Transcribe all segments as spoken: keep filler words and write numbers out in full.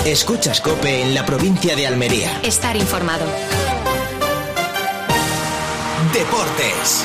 Escuchas COPE en la provincia de Almería. Estar informado. Deportes.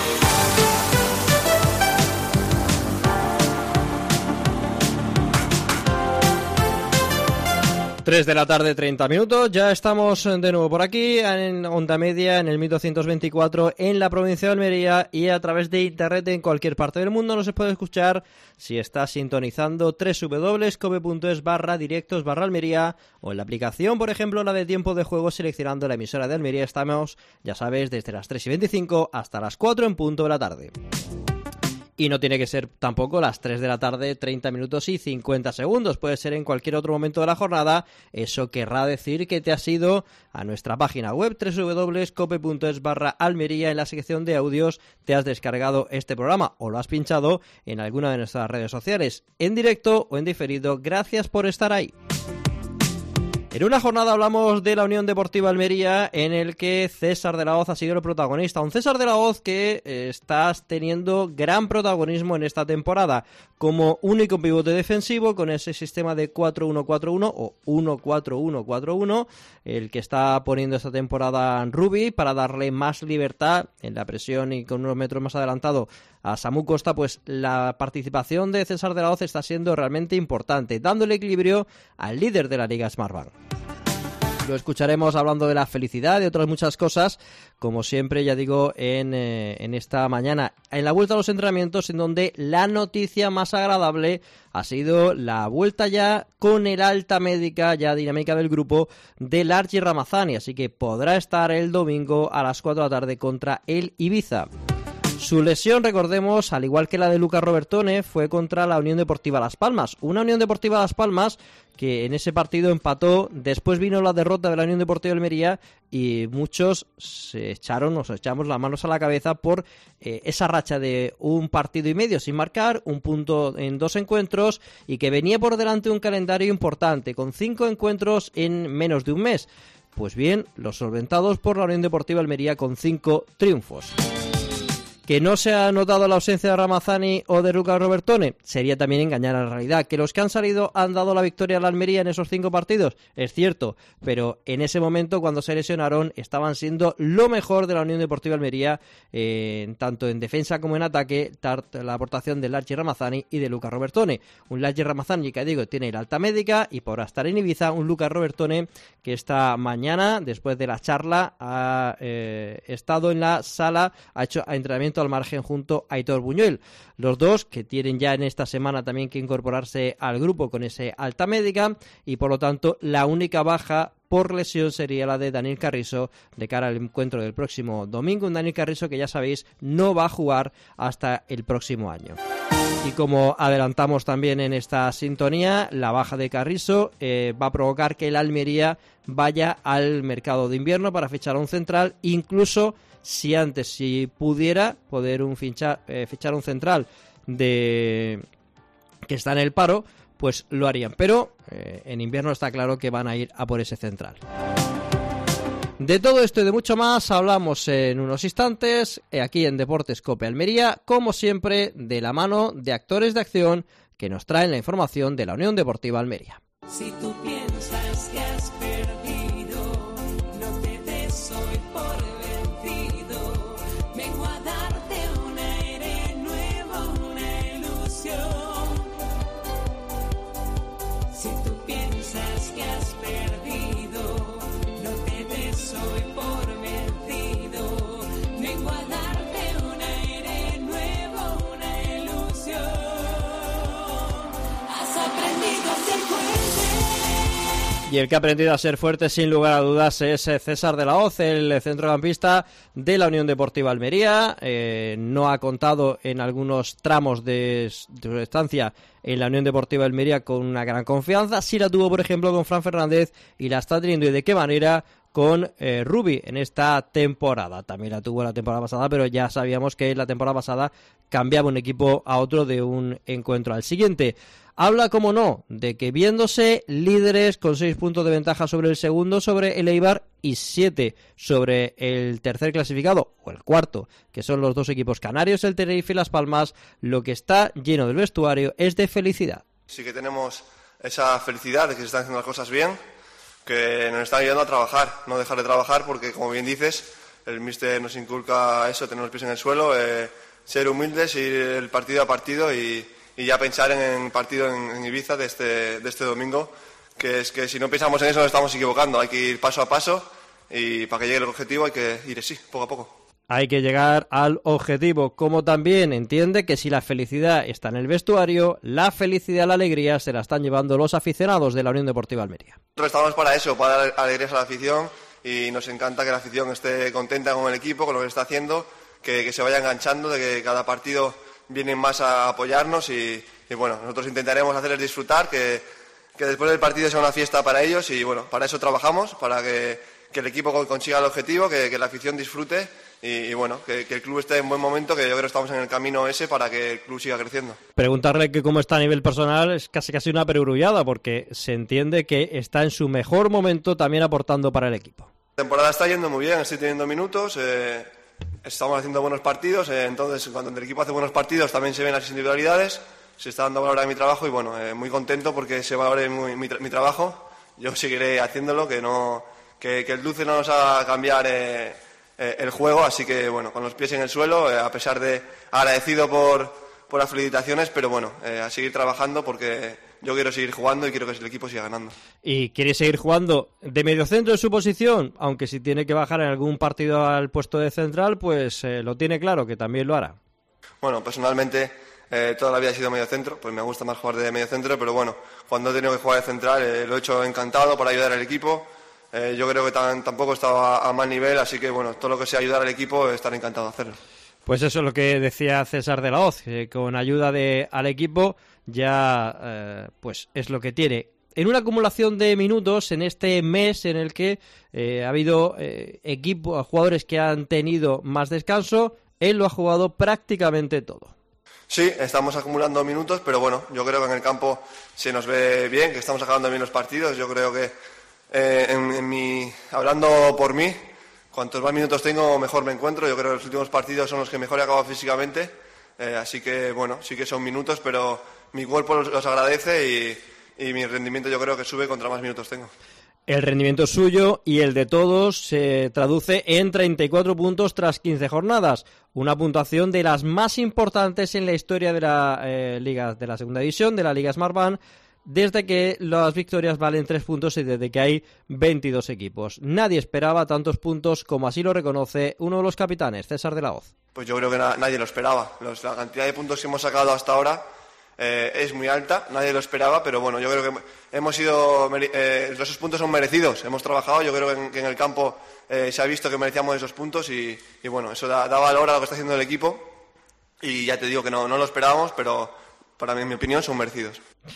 tres de la tarde, treinta minutos. Ya estamos de nuevo por aquí en Onda Media, en el mil doscientos veinticuatro, en la provincia de Almería, y a través de internet en cualquier parte del mundo nos se puede escuchar si está sintonizando doble u doble u doble u punto cope punto es barra directos barra Almería, o en la aplicación, por ejemplo, la de tiempo de juego, seleccionando la emisora de Almería. Estamos, ya sabes, desde las tres y veinticinco hasta las cuatro en punto de la tarde. Y no tiene que ser tampoco las tres de la tarde, treinta minutos y cincuenta segundos. Puede ser en cualquier otro momento de la jornada. Eso querrá decir que te has ido a nuestra página web, doble u doble u doble u punto cope punto es barra Almería. En la sección de audios te has descargado este programa o lo has pinchado en alguna de nuestras redes sociales, en directo o en diferido. Gracias por estar ahí. En una jornada hablamos de la Unión Deportiva Almería, en el que César de la Hoz ha sido el protagonista. Un César de la Hoz que eh, está teniendo gran protagonismo en esta temporada como único pivote defensivo, con ese sistema de cuatro uno cuatro uno o uno cuatro uno cuatro uno, el que está poniendo esta temporada Rubi para darle más libertad en la presión y con unos metros más adelantado a Samu Costa. Pues la participación de César de la Hoz está siendo realmente importante, dándole equilibrio al líder de la Liga Smartbank. Lo escucharemos hablando de la felicidad y de otras muchas cosas, como siempre, ya digo, en, eh, en esta mañana, en la vuelta a los entrenamientos, en donde la noticia más agradable ha sido la vuelta ya con el alta médica, ya dinámica del grupo, de Largi Ramazani, así que podrá estar el domingo a las cuatro de la tarde contra el Ibiza. Su lesión, recordemos, al igual que la de Lucas Robertone, fue contra la Unión Deportiva Las Palmas. Una Unión Deportiva Las Palmas que en ese partido empató, después vino la derrota de la Unión Deportiva Almería y muchos se echaron, nos echamos las manos a la cabeza por eh, esa racha de un partido y medio sin marcar, un punto en dos encuentros, y que venía por delante un calendario importante, con cinco encuentros en menos de un mes. Pues bien, los solventados por la Unión Deportiva Almería con cinco triunfos. ¿Que no se ha notado la ausencia de Ramazani o de Lucas Robertone? Sería también engañar a la realidad. ¿Que los que han salido han dado la victoria a la Almería en esos cinco partidos? Es cierto, pero en ese momento, cuando se lesionaron, estaban siendo lo mejor de la Unión Deportiva Almería, eh, tanto en defensa como en ataque, la aportación de Largi Ramazani y de Lucas Robertone. Un Largi Ramazani que, digo, tiene la alta médica y podrá estar en Ibiza. Un Lucas Robertone que esta mañana, después de la charla, ha eh, estado en la sala, ha hecho entrenamiento al margen junto a Aitor Buñuel. Los dos que tienen ya en esta semana también que incorporarse al grupo con ese alta médica, y por lo tanto la única baja por lesión sería la de Daniel Carrizo de cara al encuentro del próximo domingo. Un Daniel Carrizo que, ya sabéis, no va a jugar hasta el próximo año. Y como adelantamos también en esta sintonía, la baja de Carrizo eh, va a provocar que el Almería vaya al mercado de invierno para fichar a un central, incluso si antes, si pudiera, poder un fichar, eh, fichar un central de que está en el paro, pues lo harían. Pero eh, en invierno está claro que van a ir a por ese central. De todo esto y de mucho más hablamos en unos instantes, eh, aquí en Deportes COPE Almería, como siempre, de la mano de Actores de Acción, que nos traen la información de la Unión Deportiva Almería. Si tú piensas que has perdido, no te des hoy por vencido. Vengo a darte un aire nuevo, una ilusión. Si tú piensas que has perdido, no te des hoy por vencido. Vengo a darte un aire nuevo, una ilusión. Has aprendido a ser fuerte. Y el que ha aprendido a ser fuerte, sin lugar a dudas, es César de la Hoz, el centrocampista de la Unión Deportiva Almería. Eh, no ha contado en algunos tramos de, de su estancia en la Unión Deportiva Almería con una gran confianza. Sí la tuvo, por ejemplo, con Fran Fernández, y la está teniendo, y de qué manera, con eh, Rubi en esta temporada. También la tuvo la temporada pasada, pero ya sabíamos que la temporada pasada cambiaba un equipo a otro de un encuentro al siguiente. Habla, como no, de que viéndose líderes con seis puntos de ventaja sobre el segundo, sobre el Eibar, y siete sobre el tercer clasificado, o el cuarto, que son los dos equipos canarios, el Tenerife y Las Palmas, lo que está lleno del vestuario es de felicidad. Sí que tenemos esa felicidad de que se están haciendo las cosas bien, que nos están ayudando a trabajar, no dejar de trabajar, porque como bien dices, el míster nos inculca eso, tener los pies en el suelo, eh, ser humildes, ir el partido a partido y, y ya pensar en el partido en, en Ibiza de este, de este domingo, que es que si no pensamos en eso nos estamos equivocando, hay que ir paso a paso y para que llegue el objetivo hay que ir así, poco a poco. Hay que llegar al objetivo, como también entiende que si la felicidad está en el vestuario, la felicidad, la alegría se la están llevando los aficionados de la Unión Deportiva Almería. Nosotros estamos para eso, para dar alegrías a la afición y nos encanta que la afición esté contenta con el equipo, con lo que está haciendo, que, que se vaya enganchando, de que cada partido vienen más a apoyarnos y, y bueno, nosotros intentaremos hacerles disfrutar, que, que después del partido sea una fiesta para ellos y bueno, para eso trabajamos, para que, que el equipo consiga el objetivo, que, que la afición disfrute. Y, y bueno, que, que el club esté en buen momento, que yo creo que estamos en el camino ese para que el club siga creciendo. Preguntarle que cómo está a nivel personal es casi casi una perogrullada, porque se entiende que está en su mejor momento también aportando para el equipo. La temporada está yendo muy bien, estoy teniendo minutos, eh, estamos haciendo buenos partidos, eh, entonces cuando el equipo hace buenos partidos también se ven las individualidades, se está dando valor a mi trabajo y bueno, eh, muy contento porque se valore mi, mi, mi trabajo, yo seguiré haciéndolo, que, no, que, que el dulce no nos haga cambiar Eh, el juego, así que bueno, con los pies en el suelo, eh, a pesar de agradecido por, por las felicitaciones, pero bueno, eh, a seguir trabajando porque yo quiero seguir jugando y quiero que el equipo siga ganando. ¿Y quiere seguir jugando de mediocentro en su posición? Aunque si tiene que bajar en algún partido al puesto de central, pues eh, lo tiene claro, que también lo hará. Bueno, personalmente eh, toda la vida he sido mediocentro, pues me gusta más jugar de mediocentro, pero bueno, cuando he tenido que jugar de central eh, lo he hecho encantado para ayudar al equipo. Eh, yo creo que tan, tampoco estaba a, a mal nivel, así que bueno, todo lo que sea ayudar al equipo, estaré encantado de hacerlo. Pues eso es lo que decía César de la Hoz, que con ayuda de, al equipo ya eh, pues es lo que tiene. En una acumulación de minutos en este mes en el que eh, ha habido eh, equipo, jugadores que han tenido más descanso, él lo ha jugado prácticamente todo. Sí, estamos acumulando minutos, pero bueno, yo creo que en el campo se nos ve bien, que estamos acabando bien los partidos, yo creo que Eh, en, en mi, hablando por mí, cuantos más minutos tengo, mejor me encuentro. Yo creo que los últimos partidos son los que mejor he acabado físicamente, eh, así que bueno, sí que son minutos, pero mi cuerpo los, los agradece y, y mi rendimiento yo creo que sube contra más minutos tengo. El rendimiento suyo y el de todos se traduce en treinta y cuatro puntos tras quince jornadas, una puntuación de las más importantes en la historia de la eh, Liga de la Segunda División, de la Liga Smartbank, desde que las victorias valen tres puntos y desde que hay veintidós equipos. Nadie esperaba tantos puntos como así lo reconoce uno de los capitanes, César de la Hoz. Pues yo creo que na- nadie lo esperaba. Los, la cantidad de puntos que hemos sacado hasta ahora eh, es muy alta, nadie lo esperaba, pero bueno, yo creo que hemos sido, eh, esos puntos son merecidos, hemos trabajado, yo creo que en, que en el campo eh, se ha visto que merecíamos esos puntos y, y bueno, eso da, da valor a lo que está haciendo el equipo y ya te digo que no, no lo esperábamos, pero para mí, en mi opinión, son merecidos.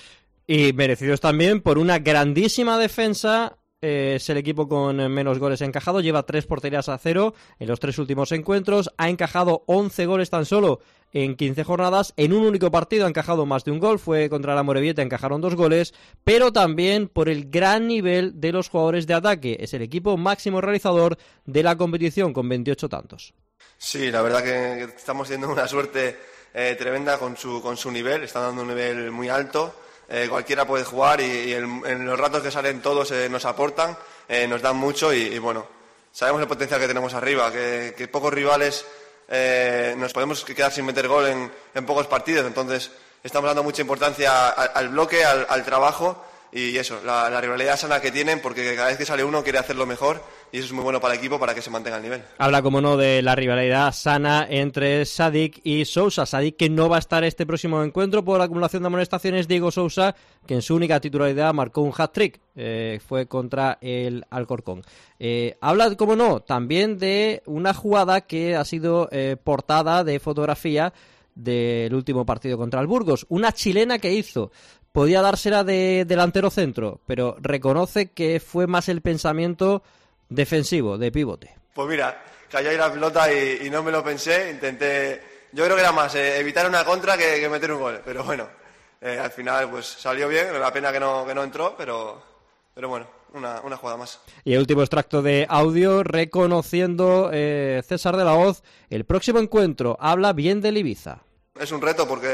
Y merecidos también por una grandísima defensa. Eh, es el equipo con menos goles encajados, lleva tres porterías a cero en los tres últimos encuentros, ha encajado once goles tan solo en quince jornadas, en un único partido ha encajado más de un gol, fue contra la Morevieta, encajaron dos goles, pero también por el gran nivel de los jugadores de ataque, es el equipo máximo realizador de la competición con veintiocho tantos. Sí, la verdad que estamos teniendo una suerte eh, tremenda con su, con su nivel, están dando un nivel muy alto. Eh, cualquiera puede jugar y, y en, en los ratos que salen todos eh, nos aportan, eh, nos dan mucho y, y bueno, sabemos el potencial que tenemos arriba, que, que pocos rivales eh, nos podemos quedar sin meter gol en, en pocos partidos, entonces estamos dando mucha importancia al, al bloque, al, al trabajo y eso, la, la rivalidad sana que tienen, porque cada vez que sale uno quiere hacerlo mejor y eso es muy bueno para el equipo para que se mantenga el nivel. Habla, como no, de la rivalidad sana entre Sadik y Sousa. Sadik, que no va a estar este próximo encuentro por acumulación de amonestaciones. Diego Sousa, que en su única titularidad marcó un hat-trick, eh, fue contra el Alcorcón. Eh, habla, como no, también de una jugada que ha sido eh, portada de fotografía del último partido contra el Burgos. Una chilena que hizo. Podía dársela de delantero centro, pero reconoce que fue más el pensamiento defensivo, de pivote. Pues mira, cayó ahí la pelota y, y no me lo pensé, intenté, yo creo que era más eh, evitar una contra que, que meter un gol, pero bueno, eh, al final pues salió bien, la pena que no, que no entró, pero, pero bueno, una, una jugada más. Y el último extracto de audio reconociendo eh, César de la Hoz, el próximo encuentro habla bien del Ibiza. Es un reto porque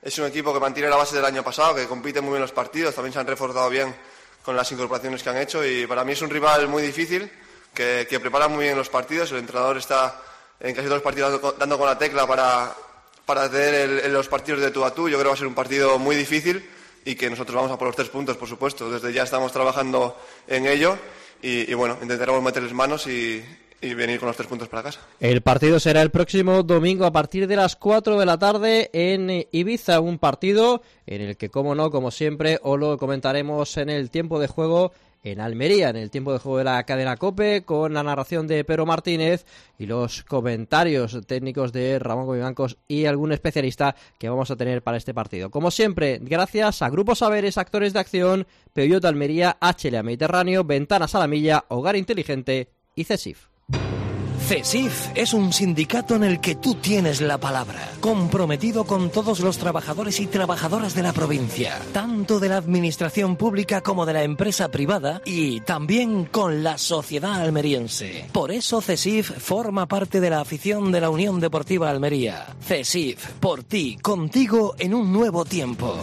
es un equipo que mantiene la base del año pasado, que compite muy bien los partidos, también se han reforzado bien con las incorporaciones que han hecho y para mí es un rival muy difícil, que, que prepara muy bien los partidos, el entrenador está en casi todos los partidos dando, dando con la tecla para, para tener el, el, los partidos de tú a tú. Yo creo que va a ser un partido muy difícil y que nosotros vamos a por los tres puntos, por supuesto. Desde ya estamos trabajando en ello y, y bueno, intentaremos meterles manos y, y venir con los tres puntos para casa. El partido será el próximo domingo a partir de las cuatro de la tarde en Ibiza, un partido en el que, como no, como siempre, os lo comentaremos en el tiempo de juego en Almería, en el tiempo de juego de la cadena COPE, con la narración de Pedro Martínez y los comentarios técnicos de Ramón Comibancos y algún especialista que vamos a tener para este partido. Como siempre, gracias a Grupo Saberes, Actores de Acción, Peugeot Almería, H L A Mediterráneo, Ventanas a la Milla, Hogar Inteligente y CESIF. CESIF es un sindicato en el que tú tienes la palabra, comprometido con todos los trabajadores y trabajadoras de la provincia, tanto de la administración pública como de la empresa privada y también con la sociedad almeriense. Por eso CESIF forma parte de la afición de la Unión Deportiva Almería. CESIF, por ti, contigo en un nuevo tiempo.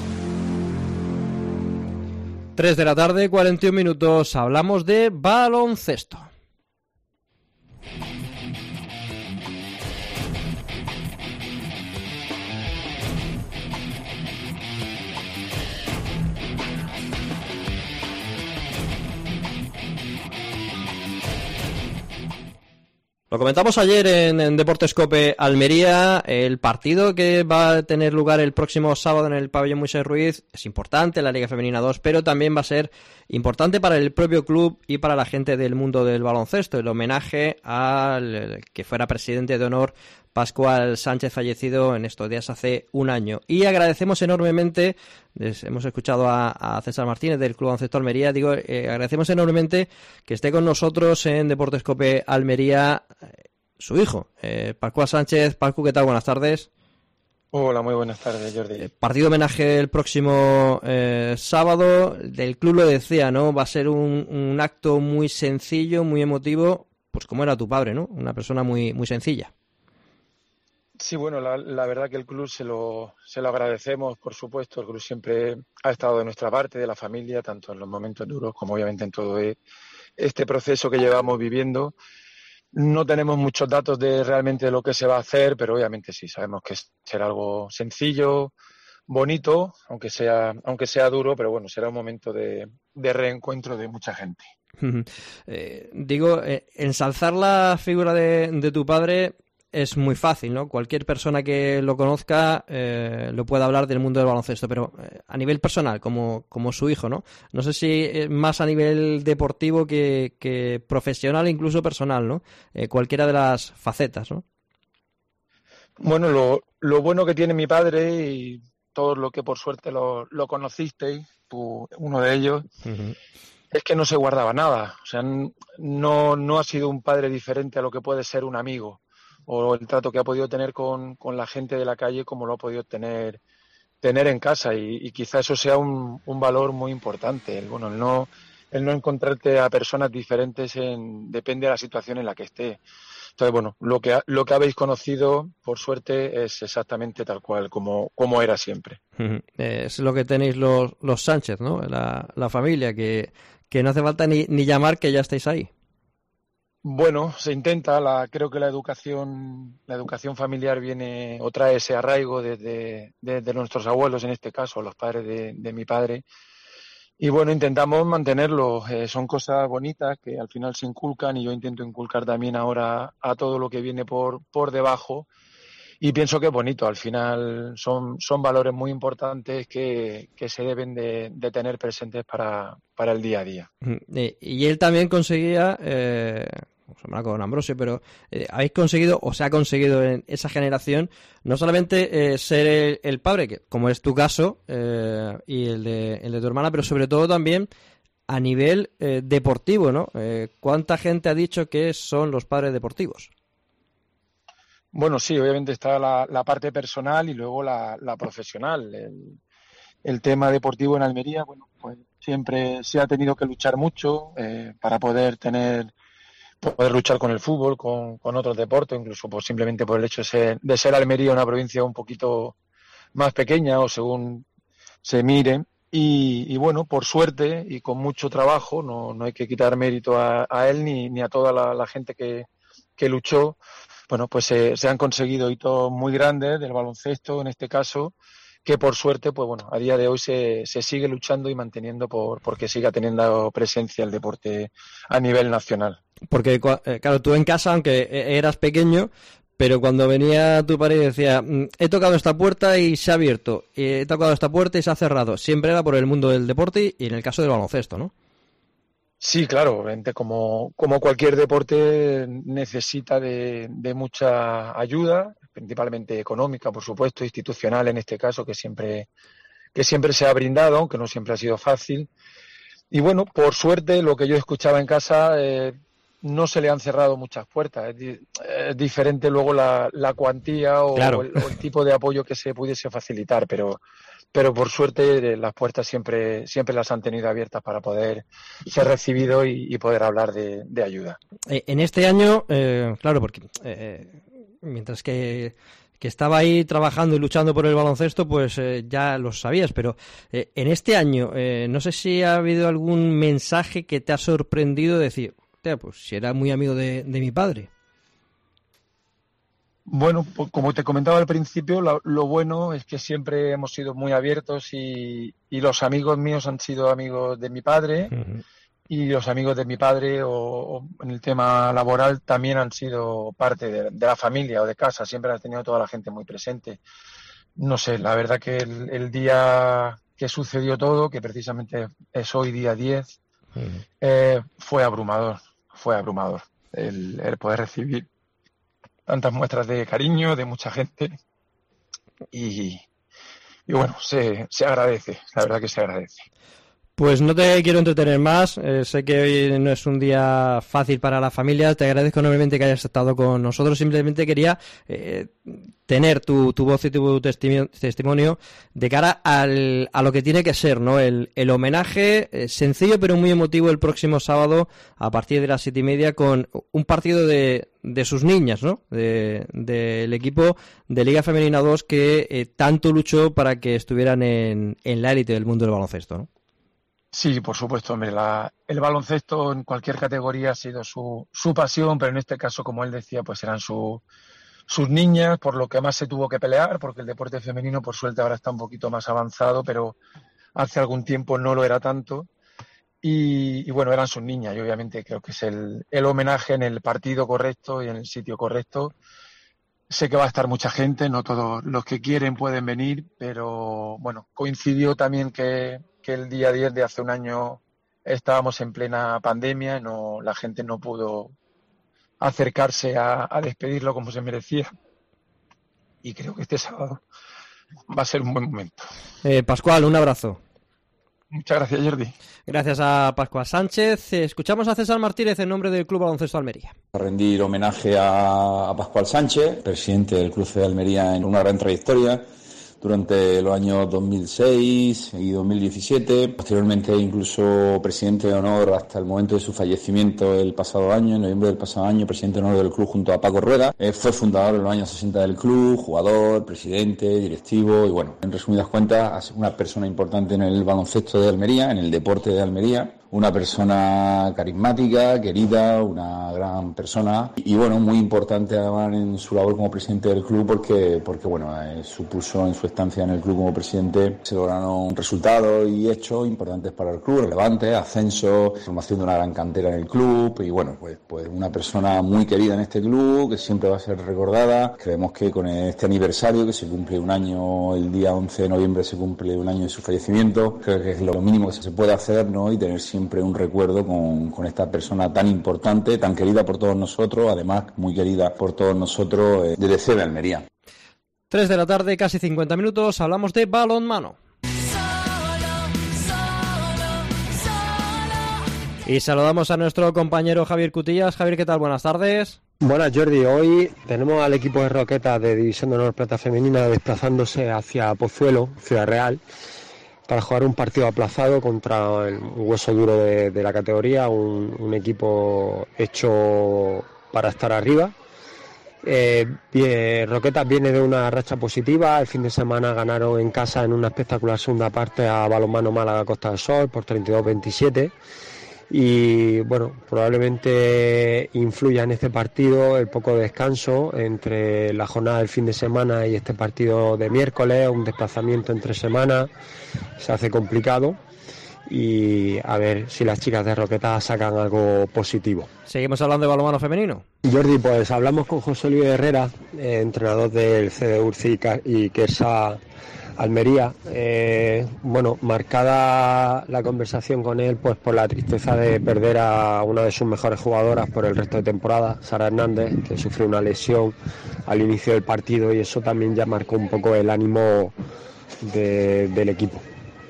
tres de la tarde, cuarenta y un minutos, hablamos de baloncesto. Lo comentamos ayer en, en Deportes Cope Almería, el partido que va a tener lugar el próximo sábado en el pabellón Moisés Ruiz es importante, la Liga Femenina dos, pero también va a ser importante para el propio club y para la gente del mundo del baloncesto, el homenaje al que fuera presidente de honor Pascual Sánchez, fallecido en estos días hace un año. Y agradecemos enormemente, hemos escuchado a, a César Martínez del Club Baloncesto Almería, digo, eh, agradecemos enormemente que esté con nosotros en Deportes Cope Almería eh, su hijo, eh, Pascual Sánchez. Pascu, ¿qué tal? Buenas tardes. Hola, muy buenas tardes, Jordi. Eh, partido homenaje el próximo eh, sábado, del club lo decía, ¿no? Va a ser un, un acto muy sencillo, muy emotivo, pues como era tu padre, ¿no? Una persona muy, muy sencilla. Sí, bueno, la, la verdad que el club se lo, se lo agradecemos, por supuesto. El club siempre ha estado de nuestra parte, de la familia, tanto en los momentos duros como obviamente en todo este proceso que llevamos viviendo. No tenemos muchos datos de realmente de lo que se va a hacer, pero obviamente sí, sabemos que será algo sencillo, bonito, aunque sea, aunque sea duro, pero bueno, será un momento de, de reencuentro de mucha gente. eh, digo, eh, ensalzar la figura de, de tu padre es muy fácil, ¿no? Cualquier persona que lo conozca eh, lo puede hablar del mundo del baloncesto, pero eh, a nivel personal, como, como su hijo, ¿no? No sé si es más a nivel deportivo que, que profesional, incluso personal, ¿no? Eh, cualquiera de las facetas, ¿no? Bueno, lo, lo bueno que tiene mi padre y todos los que por suerte lo, lo conocisteis, tú, uno de ellos, uh-huh. es que no se guardaba nada. O sea, no, no ha sido un padre diferente a lo que puede ser un amigo, o el trato que ha podido tener con, con la gente de la calle como lo ha podido tener, tener en casa y, y quizá eso sea un, un valor muy importante. El, bueno, el no, el no encontrarte a personas diferentes en, depende de la situación en la que esté. Entonces, bueno, lo que, lo que habéis conocido, por suerte, es exactamente tal cual, como, como era siempre. Uh-huh. Es lo que tenéis los, los Sánchez, ¿no? La, la familia, que, que no hace falta ni, ni llamar, que ya estáis ahí. Bueno, se intenta, la, creo que la educación, la educación familiar viene o trae ese arraigo desde de, de nuestros abuelos, en este caso, los padres de, de mi padre. Y bueno, intentamos mantenerlo. Eh, son cosas bonitas que al final se inculcan y yo intento inculcar también ahora a todo lo que viene por, por debajo. Y pienso que es bonito. Al final son, son valores muy importantes que, que se deben de, de tener presentes para, para el día a día. Y él también conseguía, eh, con Ambrosio, pero eh, habéis conseguido, o se ha conseguido en esa generación, no solamente eh, ser el, el padre, que, como es tu caso, eh, y el de, el de tu hermana, pero sobre todo también a nivel eh, deportivo, ¿no? Eh, ¿Cuánta gente ha dicho que son los padres deportivos? Bueno, sí, obviamente está la, la parte personal y luego la, la profesional. El, el tema deportivo en Almería, bueno, pues siempre se ha tenido que luchar mucho eh, para poder tener, poder luchar con el fútbol, con, con otros deportes, incluso pues simplemente por el hecho de ser, de ser Almería una provincia un poquito más pequeña o según se mire. Y, y bueno, por suerte y con mucho trabajo, no, no hay que quitar mérito a, a él ni, ni a toda la, la gente que, que luchó. Bueno, pues se, se han conseguido hitos muy grandes del baloncesto, en este caso, que por suerte, pues bueno, a día de hoy se, se sigue luchando y manteniendo por porque siga teniendo presencia el deporte a nivel nacional. Porque, claro, tú en casa, aunque eras pequeño, pero cuando venía tu padre y decía, he tocado esta puerta y se ha abierto, he tocado esta puerta y se ha cerrado, siempre era por el mundo del deporte y en el caso del baloncesto, ¿no? Sí, claro, obviamente como, como cualquier deporte necesita de, de mucha ayuda, principalmente económica, por supuesto, institucional en este caso, que siempre, que siempre se ha brindado, aunque no siempre ha sido fácil. Y bueno, por suerte, lo que yo escuchaba en casa, eh, no se le han cerrado muchas puertas. Es, di- es diferente luego la, la cuantía o, Claro. el, o el tipo de apoyo que se pudiese facilitar, pero, pero por suerte eh, las puertas siempre, siempre las han tenido abiertas para poder ser recibido y, y poder hablar de, de ayuda. Eh, en este año, eh, claro, porque eh, mientras que, que estaba ahí trabajando y luchando por el baloncesto, pues eh, ya lo sabías, pero eh, en este año, eh, no sé si ha habido algún mensaje que te ha sorprendido decir, hostia, pues si era muy amigo de, de mi padre. Bueno, pues como te comentaba al principio, lo, lo bueno es que siempre hemos sido muy abiertos y, y los amigos míos han sido amigos de mi padre Uh-huh. y los amigos de mi padre o, o en el tema laboral también han sido parte de, de la familia o de casa, siempre han tenido toda la gente muy presente. No sé, la verdad que el, el día que sucedió todo, que precisamente es hoy día diez, Uh-huh. eh, fue abrumador, fue abrumador el, el poder recibir tantas muestras de cariño de mucha gente y, y bueno, se, se agradece, la verdad que se agradece. Pues no te quiero entretener más, eh, sé que hoy no es un día fácil para la familia, te agradezco enormemente que hayas estado con nosotros, simplemente quería eh, tener tu, tu voz y tu testimi- testimonio de cara al, a lo que tiene que ser, ¿no? El, el homenaje eh, sencillo pero muy emotivo el próximo sábado a partir de las siete y media con un partido de, de sus niñas, ¿no? De, del equipo de Liga Femenina dos que eh, tanto luchó para que estuvieran en, en la élite del mundo del baloncesto, ¿no? Sí, por supuesto, hombre, la, el baloncesto en cualquier categoría ha sido su, su pasión, pero en este caso, como él decía, pues eran su, sus niñas, por lo que más se tuvo que pelear, porque el deporte femenino, por suerte, ahora está un poquito más avanzado, pero hace algún tiempo no lo era tanto. Y, y bueno, eran sus niñas, y obviamente creo que es el, el homenaje en el partido correcto y en el sitio correcto. Sé que va a estar mucha gente, no todos los que quieren pueden venir, pero bueno, coincidió también que, que el día diez de hace un año estábamos en plena pandemia, no, la gente no pudo acercarse a, a despedirlo como se merecía. Y creo que este sábado va a ser un buen momento. Eh, Pascual, un abrazo. Muchas gracias, Jordi. Gracias a Pascual Sánchez. Escuchamos a César Martínez en nombre del Club Baloncesto Almería. A rendir homenaje a, a Pascual Sánchez, presidente del Club de Almería en una gran trayectoria durante los años dos mil seis y dos mil diecisiete, posteriormente incluso presidente de honor hasta el momento de su fallecimiento el pasado año, en noviembre del pasado año, presidente de honor del club junto a Paco Rueda. Eh, fue fundador en los años sesenta del club, jugador, presidente, directivo y bueno, en resumidas cuentas, una persona importante en el baloncesto de Almería, en el deporte de Almería. Una persona carismática, querida, una gran persona y, y bueno, muy importante además en su labor como presidente del club porque, porque bueno, eh, supuso en su estancia en el club como presidente, se lograron resultados y hechos importantes para el club, relevantes, ascenso, formación de una gran cantera en el club y bueno, pues, pues una persona muy querida en este club, que siempre va a ser recordada. Creemos que con este aniversario, que se cumple un año, el día once de noviembre se cumple un año de su fallecimiento, creo que es lo mínimo que se puede hacer, ¿no? Y tener siempre siempre un recuerdo con, con esta persona tan importante, tan querida por todos nosotros, además muy querida por todos nosotros eh, desde C B Almería. tres de la tarde, casi cincuenta minutos, hablamos de balonmano. Y saludamos a nuestro compañero Javier Cutillas. Javier, ¿qué tal? Buenas tardes. Buenas, Jordi. Hoy tenemos al equipo de Roquetas de División de Honor Plata Femenina desplazándose hacia Pozuelo, Ciudad Real, para jugar un partido aplazado contra el, un hueso duro de, de la categoría, un, un equipo hecho para estar arriba Eh, bien, Roquetas viene de una racha positiva. El fin de semana ganaron en casa en una espectacular segunda parte a Balonmano Málaga Costa del Sol por treinta y dos veintisiete. Y bueno, probablemente influya en este partido el poco descanso entre la jornada del fin de semana y este partido de miércoles, un desplazamiento entre semanas, se hace complicado. Y a ver si las chicas de Roquetas sacan algo positivo. Seguimos hablando de balonmano femenino. Jordi, pues hablamos con José Luis Herrera, eh, entrenador del C D Urci y Quesa Almería. Eh, bueno, marcada la conversación con él pues por la tristeza de perder a una de sus mejores jugadoras por el resto de temporada, Sara Hernández, que sufrió una lesión al inicio del partido, y eso también ya marcó un poco el ánimo de, del equipo.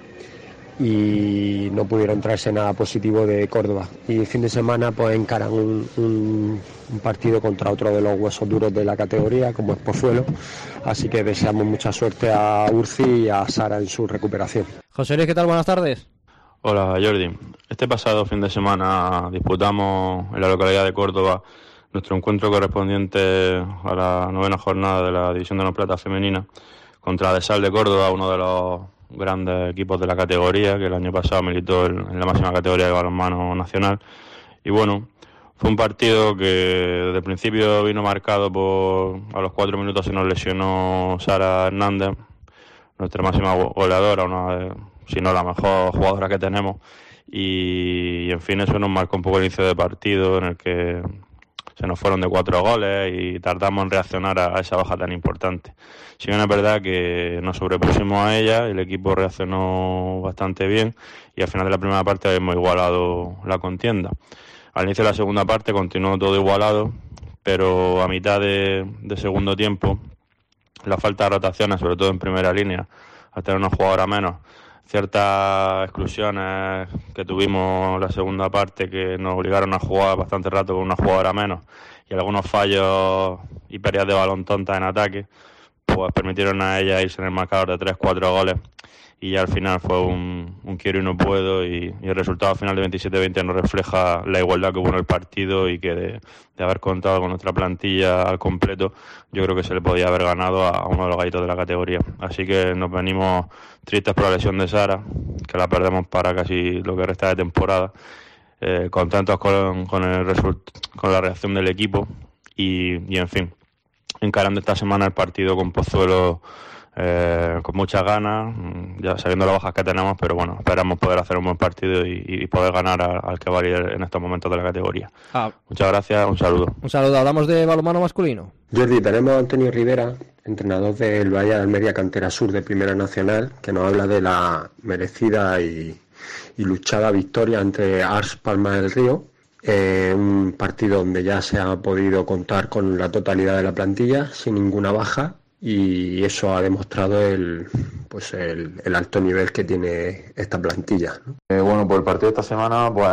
Y no pudieron traerse nada positivo de Córdoba. Y el fin de semana pues encaran un, un, un partido contra otro de los huesos duros de la categoría, como es Pozuelo. Así que deseamos mucha suerte a Urci y a Sara en su recuperación. José Luis, ¿qué tal? Buenas tardes. Hola Jordi. Este pasado fin de semana disputamos en la localidad de Córdoba nuestro encuentro correspondiente a la novena jornada de la División de Honor Plata Femenina contra Desal de Córdoba, uno de los grandes equipos de la categoría, que el año pasado militó en la máxima categoría de balonmano nacional. Y bueno, fue un partido que desde el principio vino marcado por, a los cuatro minutos se nos lesionó Sara Hernández, nuestra máxima goleadora, una de, si no la mejor jugadora que tenemos, y, y en fin, eso nos marcó un poco el inicio de partido, en el que se nos fueron de cuatro goles y tardamos en reaccionar a, a esa baja tan importante. Si bien es verdad que nos sobrepusimos a ella, el equipo reaccionó bastante bien y al final de la primera parte hemos igualado la contienda. Al inicio de la segunda parte continuó todo igualado, pero a mitad de, de segundo tiempo, la falta de rotaciones, sobre todo en primera línea, al tener una jugadora menos, ciertas exclusiones que tuvimos la segunda parte que nos obligaron a jugar bastante rato con una jugadora menos, y algunos fallos y pérdidas de balón tontas en ataque, pues permitieron a ella irse en el marcador de tres cuatro goles, y ya al final fue un, un quiero y no puedo, y, y el resultado final de veintisiete veinte nos refleja la igualdad que hubo en el partido, y que de, de haber contado con nuestra plantilla al completo, yo creo que se le podía haber ganado a uno de los gallitos de la categoría. Así que nos venimos tristes por la lesión de Sara, que la perdemos para casi lo que resta de temporada, eh, contentos con, con, el result- con la reacción del equipo, y, y en fin, encarando esta semana el partido con Pozuelo Eh, con muchas ganas, ya sabiendo las bajas que tenemos, pero bueno, esperamos poder hacer un buen partido y, y poder ganar a, al que va a ir en estos momentos de la categoría. Ah. Muchas gracias, un saludo. Un saludo, hablamos de balonmano masculino. Jordi, tenemos a Antonio Rivera, entrenador del Valle de Almería Cantera Sur de Primera Nacional, que nos habla de la merecida y, y luchada victoria entre Ars Palma del Río, eh, un partido donde ya se ha podido contar con la totalidad de la plantilla, sin ninguna baja, y eso ha demostrado el pues el, el alto nivel que tiene esta plantilla, ¿no? Eh, bueno, por el partido de esta semana pues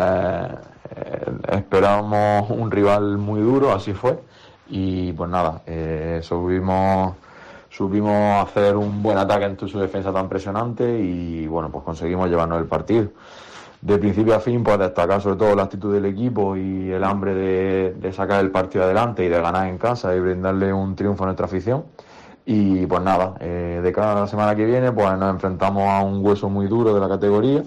eh, esperábamos un rival muy duro, así fue, y pues nada, eh, subimos supimos hacer un buen ataque en su defensa tan impresionante y bueno, pues conseguimos llevarnos el partido. De principio a fin, pues destacar sobre todo la actitud del equipo y el hambre de, de sacar el partido adelante y de ganar en casa y brindarle un triunfo a nuestra afición. Y pues nada, eh, de cada semana que viene pues nos enfrentamos a un hueso muy duro de la categoría,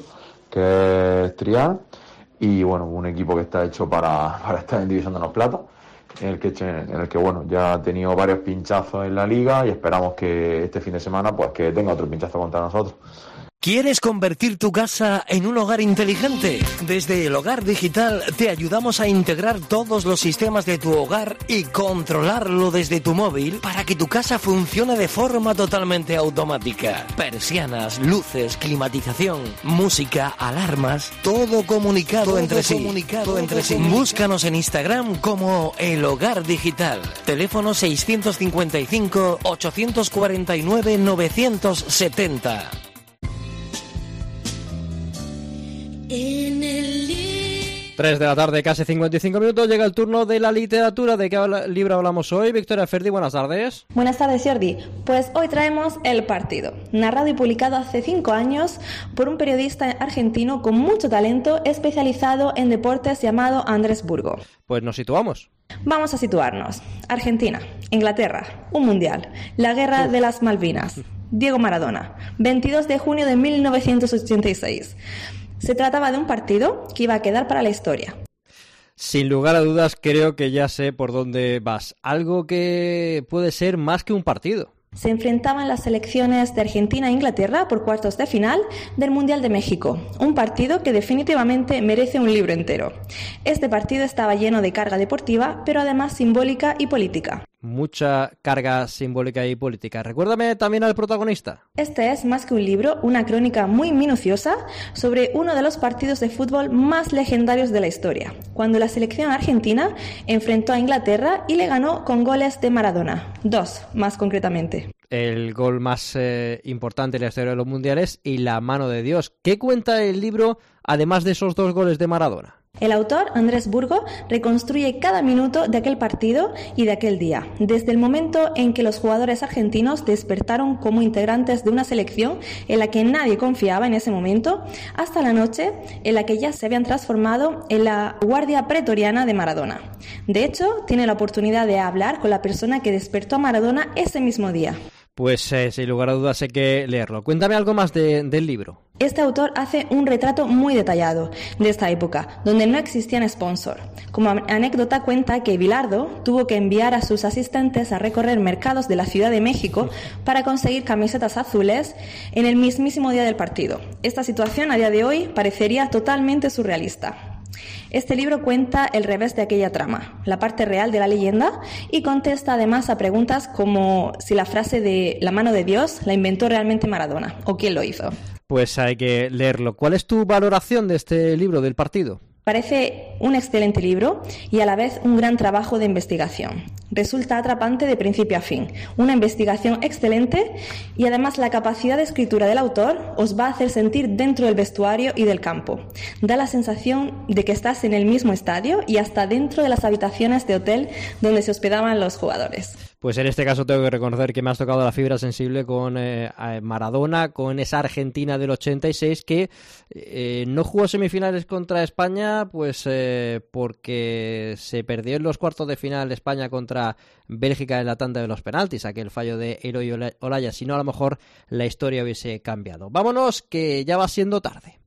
que es Triana, y bueno, un equipo que está hecho para, para estar en División de Honor Plata, en el que en el que bueno, ya ha tenido varios pinchazos en la liga y esperamos que este fin de semana pues que tenga otro pinchazo contra nosotros. ¿Quieres convertir tu casa en un hogar inteligente? Desde El Hogar Digital te ayudamos a integrar todos los sistemas de tu hogar y controlarlo desde tu móvil para que tu casa funcione de forma totalmente automática. Persianas, luces, climatización, música, alarmas, todo comunicado todo entre sí. Comunicado todo entre sí. Búscanos en Instagram como El Hogar Digital. Teléfono seiscientos cincuenta y cinco, ochocientos cuarenta y nueve, novecientos setenta. En el tres de la tarde, casi cincuenta y cinco minutos, llega el turno de la literatura. ¿De qué habla, libro hablamos hoy? Victoria Ferdi, buenas tardes. Buenas tardes, Jordi. Pues hoy traemos El Partido, narrado y publicado hace cinco años por un periodista argentino con mucho talento especializado en deportes llamado Andrés Burgo. Pues nos situamos. Vamos a situarnos. Argentina, Inglaterra, un mundial, la guerra de las Malvinas, Diego Maradona, veintidós de junio de mil novecientos ochenta y seis. Se trataba de un partido que iba a quedar para la historia. Sin lugar a dudas, creo que ya sé por dónde vas. Algo que puede ser más que un partido. Se enfrentaban las selecciones de Argentina e Inglaterra por cuartos de final del Mundial de México, un partido que definitivamente merece un libro entero. Este partido estaba lleno de carga deportiva, pero además simbólica y política. Mucha carga simbólica y política. Recuérdame también al protagonista. Este es, más que un libro, una crónica muy minuciosa sobre uno de los partidos de fútbol más legendarios de la historia, cuando la selección argentina enfrentó a Inglaterra y le ganó con goles de Maradona, dos más concretamente. El gol más eh, importante en la historia de los mundiales y la mano de Dios. ¿Qué cuenta el libro, además de esos dos goles de Maradona? El autor, Andrés Burgo, reconstruye cada minuto de aquel partido y de aquel día, desde el momento en que los jugadores argentinos despertaron como integrantes de una selección en la que nadie confiaba en ese momento, hasta la noche en la que ya se habían transformado en la guardia pretoriana de Maradona. De hecho, tiene la oportunidad de hablar con la persona que despertó a Maradona ese mismo día. Pues eh, sin lugar a dudas hay que leerlo. Cuéntame algo más de, del libro. Este autor hace un retrato muy detallado de esta época, donde no existían sponsor. Como anécdota cuenta que Bilardo tuvo que enviar a sus asistentes a recorrer mercados de la Ciudad de México para conseguir camisetas azules en el mismísimo día del partido. Esta situación a día de hoy parecería totalmente surrealista. Este libro cuenta el revés de aquella trama, la parte real de la leyenda, y contesta además a preguntas como si la frase de la mano de Dios la inventó realmente Maradona o quién lo hizo. Pues hay que leerlo. ¿Cuál es tu valoración de este libro, del partido? Parece un excelente libro y a la vez un gran trabajo de investigación. Resulta atrapante de principio a fin, una investigación excelente y además la capacidad de escritura del autor os va a hacer sentir dentro del vestuario y del campo. Da la sensación de que estás en el mismo estadio y hasta dentro de las habitaciones de hotel donde se hospedaban los jugadores. Pues en este caso tengo que reconocer que me has tocado la fibra sensible con eh, Maradona, con esa Argentina del ochenta y seis que eh, no jugó semifinales contra España, pues eh, porque se perdió en los cuartos de final España contra Bélgica en la tanda de los penaltis, aquel fallo de Eloy Olaya, si no a lo mejor la historia hubiese cambiado. Vámonos, que ya va siendo tarde.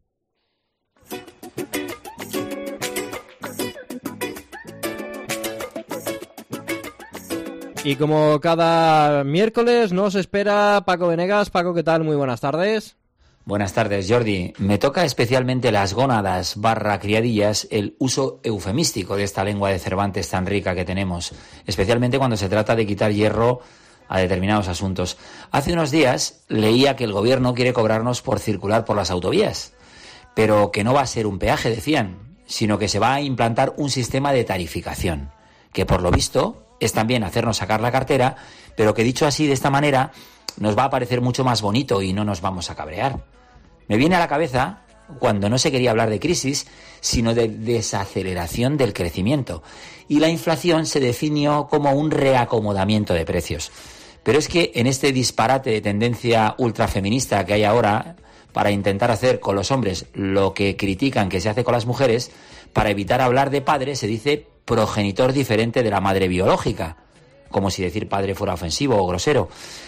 Y como cada miércoles nos espera Paco Venegas. Paco, ¿qué tal? Muy buenas tardes. Buenas tardes, Jordi. Me toca especialmente las gónadas barra criadillas, el uso eufemístico de esta lengua de Cervantes tan rica que tenemos, especialmente cuando se trata de quitar hierro a determinados asuntos. Hace unos días leía que el gobierno quiere cobrarnos por circular por las autovías, pero que no va a ser un peaje, decían, sino que se va a implantar un sistema de tarificación, que por lo visto es también hacernos sacar la cartera, pero que dicho así, de esta manera, nos va a parecer mucho más bonito y no nos vamos a cabrear. Me viene a la cabeza cuando no se quería hablar de crisis, sino de desaceleración del crecimiento, y la inflación se definió como un reacomodamiento de precios. Pero es que en este disparate de tendencia ultrafeminista que hay ahora, para intentar hacer con los hombres lo que critican que se hace con las mujeres, para evitar hablar de padre se dice progenitor diferente de la madre biológica, como si decir padre fuera ofensivo o grosero.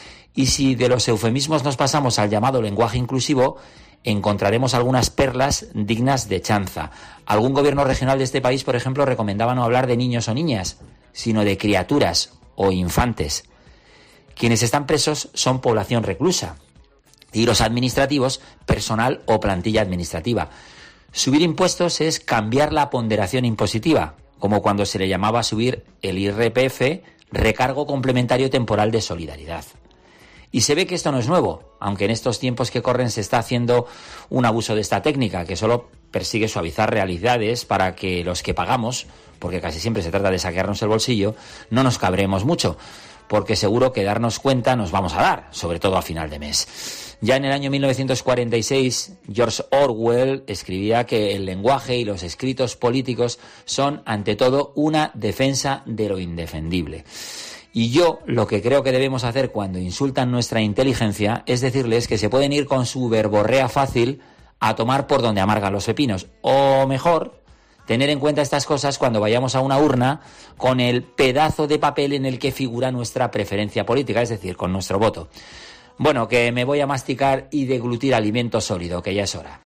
Y si de los eufemismos nos pasamos al llamado lenguaje inclusivo, encontraremos algunas perlas dignas de chanza. Algún gobierno regional de este país, por ejemplo, recomendaba no hablar de niños o niñas, sino de criaturas o infantes. Quienes están presos son población reclusa y los administrativos, personal o plantilla administrativa. Subir impuestos es cambiar la ponderación impositiva, como cuando se le llamaba subir el I R P F, recargo complementario temporal de solidaridad. Y se ve que esto no es nuevo, aunque en estos tiempos que corren se está haciendo un abuso de esta técnica, que solo persigue suavizar realidades para que los que pagamos, porque casi siempre se trata de saquearnos el bolsillo, no nos cabremos mucho, porque seguro que darnos cuenta nos vamos a dar, sobre todo a final de mes. Ya en el año mil novecientos cuarenta y seis, George Orwell escribía que el lenguaje y los escritos políticos son, ante todo, una defensa de lo indefendible. Y yo lo que creo que debemos hacer cuando insultan nuestra inteligencia es decirles que se pueden ir con su verborrea fácil a tomar por donde amargan los pepinos. O mejor, tener en cuenta estas cosas cuando vayamos a una urna con el pedazo de papel en el que figura nuestra preferencia política, es decir, con nuestro voto. Bueno, que me voy a masticar y deglutir alimento sólido, que ya es hora.